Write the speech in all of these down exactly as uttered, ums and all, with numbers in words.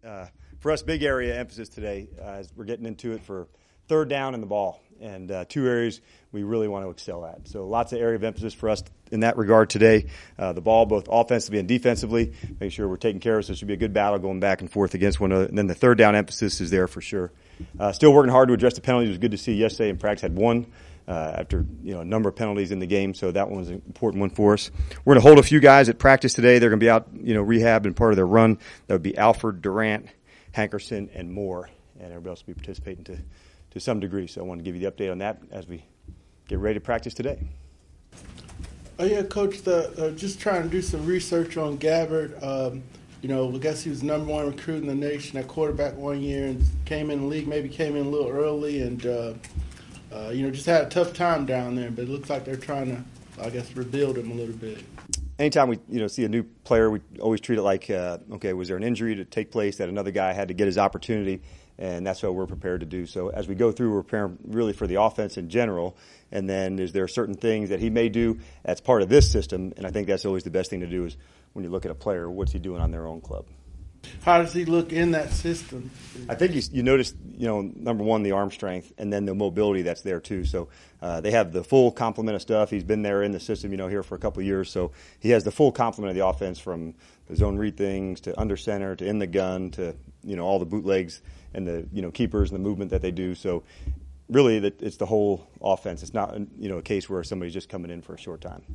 Uh, for us, big area emphasis today uh, as we're getting into it for third down and the ball, and uh, two areas we really want to excel at. So lots of area of emphasis for us in that regard today. Uh, the ball, both offensively and defensively, make sure we're taking care of it. So it should be a good battle going back and forth against one another. And then the third down emphasis is there for sure. Uh, still working hard to address the penalties. It was good to see yesterday in practice had one uh, after you know a number of penalties in the game. So that one was an important one for us. We're going to hold a few guys at practice today. They're going to be out, you know, rehab and part of their run. That would be Alford, Durant, Hankerson, and Moore, and everybody else will be participating to to some degree. So I want to give you the update on that as we get ready to practice today. Oh yeah, Coach. The uh, just trying to do some research on Gabbert. Um, you know, I guess he was number one recruit in the nation at quarterback one year, and came in the league. Maybe came in a little early, and uh, uh, you know, just had a tough time down there. But it looks like they're trying to, I guess, rebuild him a little bit. Anytime we you know see a new player, we always treat it like, uh, okay, was there an injury to take place that another guy had to get his opportunity, and that's what we're prepared to do. So as we go through, we're preparing really for the offense in general, and then is there certain things that he may do that's part of this system, and I think that's always the best thing to do is when you look at a player, what's he doing on their own club? How does he look in that system? I think you, you notice, you know, number one, the arm strength, and then the mobility that's there too. So uh, they have the full complement of stuff. He's been there in the system, you know, here for a couple of years. So he has the full complement of the offense, from the zone read things to under center to in the gun to, you know, all the bootlegs and the, you know, keepers and the movement that they do. So really it's the whole offense. It's not, you know, a case where somebody's just coming in for a short time.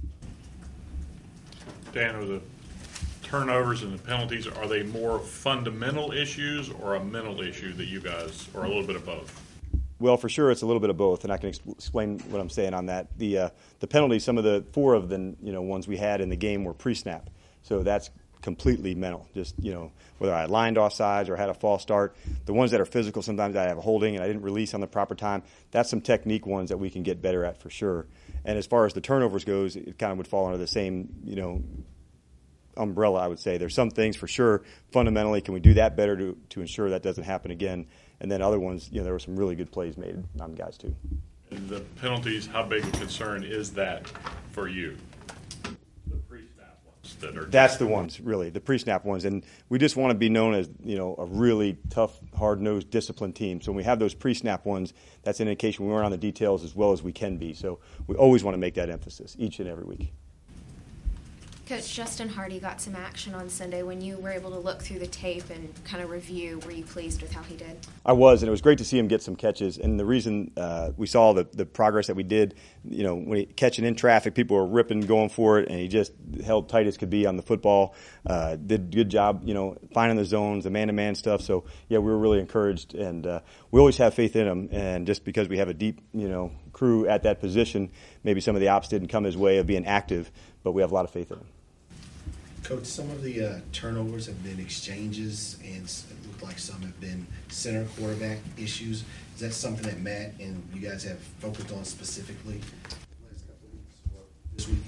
Dan, are the turnovers and the penalties, are they more fundamental issues or a mental issue that you guys, or a little bit of both? Well, for sure, it's a little bit of both, and I can ex- explain what I'm saying on that. The uh, the penalties, some of the four of the you know ones we had in the game were pre-snap, so that's completely mental. Just you know whether I lined off sides or had a false start. The ones that are physical, sometimes I have a holding and I didn't release on the proper time. That's some technique ones that we can get better at for sure. And as far as the turnovers goes, it kind of would fall under the same you know. umbrella, I would say. There's some things for sure fundamentally, can we do that better to to ensure that doesn't happen again? And then other ones, you know, there were some really good plays made on guys too. And the penalties, how big a concern is that for you? The pre-snap ones that are That's the ones, really, the pre-snap ones. And we just want to be known as, you know, a really tough, hard-nosed, disciplined team. So when we have those pre-snap ones, that's an indication we weren't on the details as well as we can be. So we always want to make that emphasis each and every week. Coach, Justin Hardy got some action on Sunday. When you were able to look through the tape and kind of review, were you pleased with how he did? I was, and it was great to see him get some catches. And the reason uh, we saw the, the progress that we did, you know, when he catching in traffic, people were ripping, going for it, and he just held tight as could be on the football. Uh, did a good job, you know, finding the zones, the man-to-man stuff. So, yeah, we were really encouraged, and uh, we always have faith in him. And just because we have a deep, you know, crew at that position, maybe some of the ops didn't come his way of being active, but we have a lot of faith in him. Coach, some of the uh, turnovers have been exchanges, and it looked like some have been center quarterback issues. Is that something that Matt and you guys have focused on specifically the last couple of weeks or this week?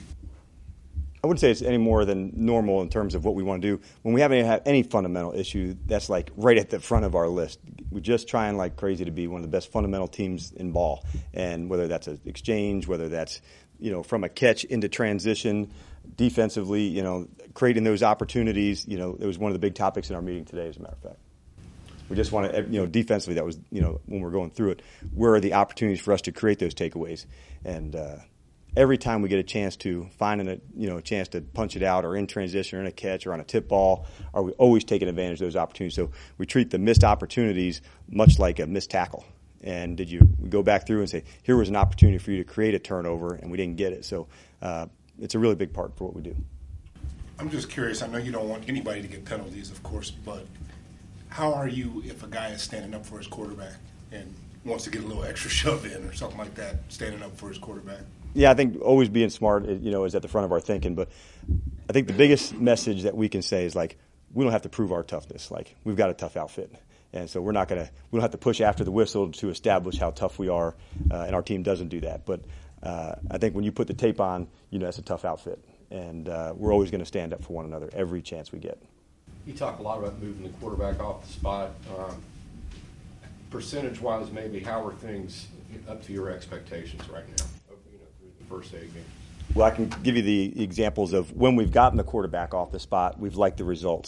I wouldn't say it's any more than normal in terms of what we want to do. When we have any, have any fundamental issue, that's like right at the front of our list. We're just trying like crazy to be one of the best fundamental teams in ball. And whether that's an exchange, whether that's, you know, from a catch into transition, defensively, you know, creating those opportunities, you know, it was one of the big topics in our meeting today, as a matter of fact. We just want to, you know, defensively, that was, you know, when we're going through it, where are the opportunities for us to create those takeaways? And uh, every time we get a chance to find a, you know, a chance to punch it out or in transition or in a catch or on a tip ball, are we always taking advantage of those opportunities? So we treat the missed opportunities much like a missed tackle. And did you go back through and say, here was an opportunity for you to create a turnover, and we didn't get it. So uh, it's a really big part for what we do. I'm just curious. I know you don't want anybody to get penalties, of course, but how are you if a guy is standing up for his quarterback and wants to get a little extra shove in or something like that, standing up for his quarterback? Yeah, I think always being smart, you know, is at the front of our thinking. But I think the biggest message that we can say is, like, we don't have to prove our toughness. Like, we've got a tough outfit. And so we're not going to – we don't have to push after the whistle to establish how tough we are, uh, and our team doesn't do that. But uh, I think when you put the tape on, you know, that's a tough outfit. And uh, we're always going to stand up for one another every chance we get. You talk a lot about moving the quarterback off the spot. Um, percentage-wise, maybe, how are things up to your expectations right now, you know, through the first eight games? Well, I can give you the examples of when we've gotten the quarterback off the spot, we've liked the results.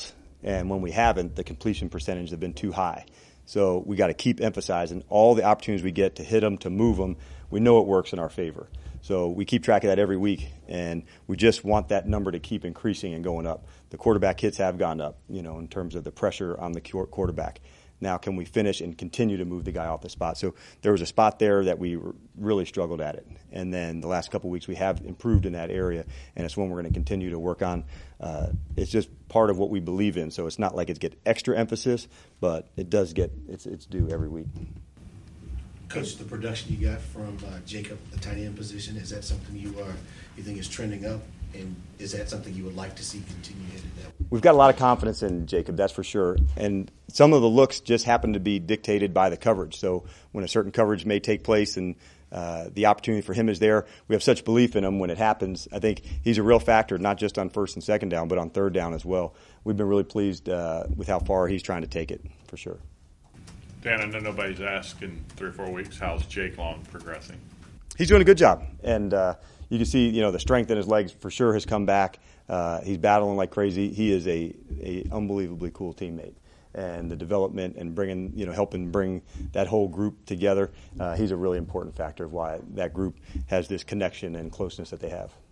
And when we haven't, the completion percentage have been too high. So we got to keep emphasizing all the opportunities we get to hit them, to move them. We know it works in our favor. So we keep track of that every week, and we just want that number to keep increasing and going up. The quarterback hits have gone up, you know, in terms of the pressure on the quarterback. Now, can we finish and continue to move the guy off the spot? So there was a spot there that we really struggled at it. And then the last couple of weeks we have improved in that area, and it's one we're going to continue to work on. Uh, it's just part of what we believe in. So it's not like it's get extra emphasis, but it does get it's it's due every week. Coach, the production you got from uh, Jacob, the tight end position, is that something you are you think is trending up? And is that something you would like to see continue headed that way? We've got a lot of confidence in Jacob, that's for sure. And some of the looks just happen to be dictated by the coverage. So when a certain coverage may take place and uh, the opportunity for him is there, we have such belief in him when it happens. I think he's a real factor, not just on first and second down, but on third down as well. We've been really pleased uh, with how far he's trying to take it, for sure. Dan, I know nobody's asked in three or four weeks, how's Jake Long progressing? He's doing a good job. And uh, you can see, you know, the strength in his legs for sure has come back. Uh, he's battling like crazy. He is a, a unbelievably cool teammate. And the development and bringing, you know, helping bring that whole group together, uh, he's a really important factor of why that group has this connection and closeness that they have.